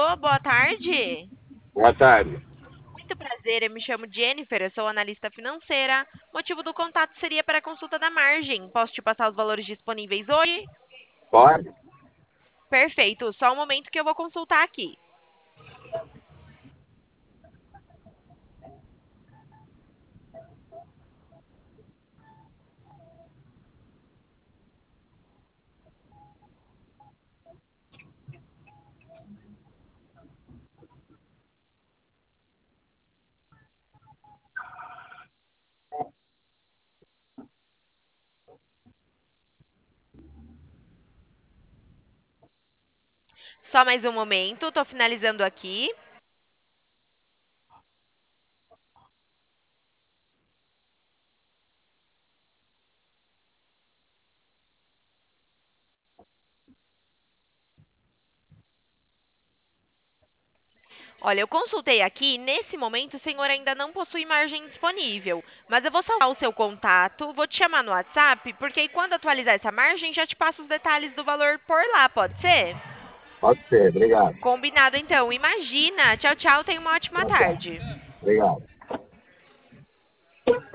Alô, boa tarde. Boa tarde. Muito prazer, eu me chamo Jennifer, eu sou analista financeira. O motivo do contato seria para a consulta da margem. Posso te passar os valores disponíveis hoje? Pode? Perfeito, só um momento que eu vou consultar aqui. Só mais um momento, estou finalizando aqui. Olha, eu consultei aqui, nesse momento o senhor ainda não possui margem disponível, mas eu vou salvar o seu contato, vou te chamar no WhatsApp, porque aí quando atualizar essa margem já te passo os detalhes do valor por lá, pode ser? Pode ser, obrigado. Combinado então. Imagina. Tchau, tchau. Tenha uma ótima Tchau, tchau. tarde. Obrigado.